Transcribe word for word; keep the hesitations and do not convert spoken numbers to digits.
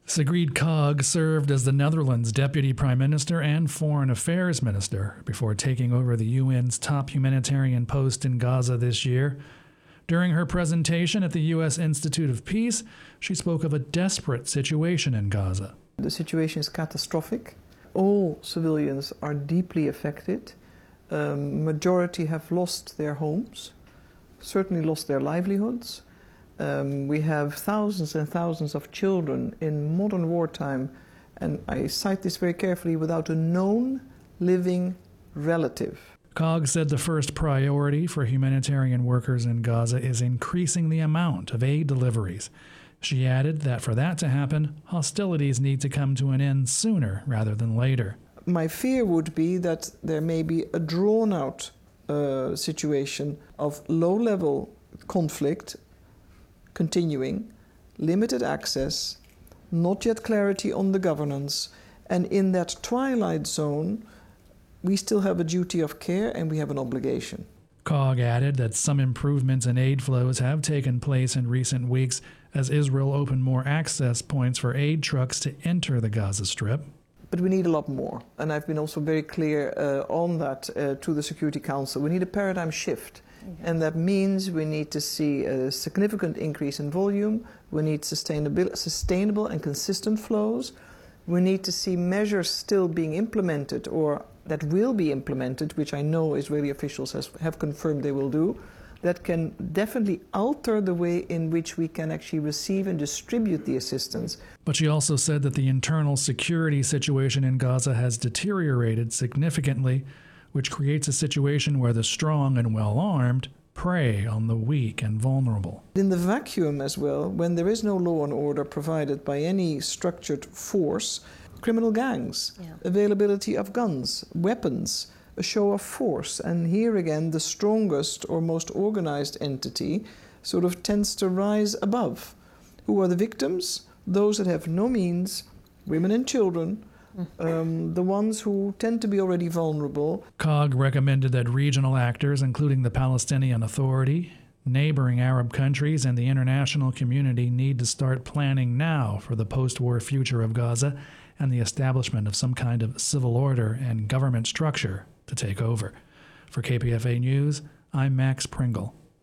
Sigrid Kaag served as the Netherlands Deputy Prime Minister and Foreign Affairs Minister before taking over the U N's top humanitarian post in Gaza this year. During her presentation at the U S Institute of Peace, she spoke of a desperate situation in Gaza. The situation is catastrophic. All civilians are deeply affected. Um, majority have lost their homes, certainly lost their livelihoods. Um, we have thousands and thousands of children in modern wartime, and I cite this very carefully, without a known living relative. Kaag said the first priority for humanitarian workers in Gaza is increasing the amount of aid deliveries. She added that for that to happen, hostilities need to come to an end sooner rather than later. My fear would be that there may be a drawn-out uh, situation of low-level conflict continuing, limited access, not yet clarity on the governance, and in that twilight zone, we still have a duty of care and we have an obligation. Kaag added that some improvements in aid flows have taken place in recent weeks as Israel opened more access points for aid trucks to enter the Gaza Strip. But we need a lot more, and I've been also very clear uh, on that uh, to the Security Council. We need a paradigm shift. And that means we need to see a significant increase in volume. We need sustainable, sustainable and consistent flows. We need to see measures still being implemented or that will be implemented, which I know Israeli officials has, have confirmed they will do, that can definitely alter the way in which we can actually receive and distribute the assistance. But she also said that the internal security situation in Gaza has deteriorated significantly, which creates a situation where the strong and well-armed prey on the weak and vulnerable. In the vacuum as well, when there is no law and order provided by any structured force, criminal gangs, yeah. availability of guns, weapons, a show of force, and here again the strongest or most organized entity sort of tends to rise above. Who are the victims? Those that have no means, women and children, Um, the ones who tend to be already vulnerable. Kaag recommended that regional actors, including the Palestinian Authority, neighboring Arab countries, and the international community need to start planning now for the post-war future of Gaza and the establishment of some kind of civil order and government structure to take over. For K P F A News, I'm Max Pringle.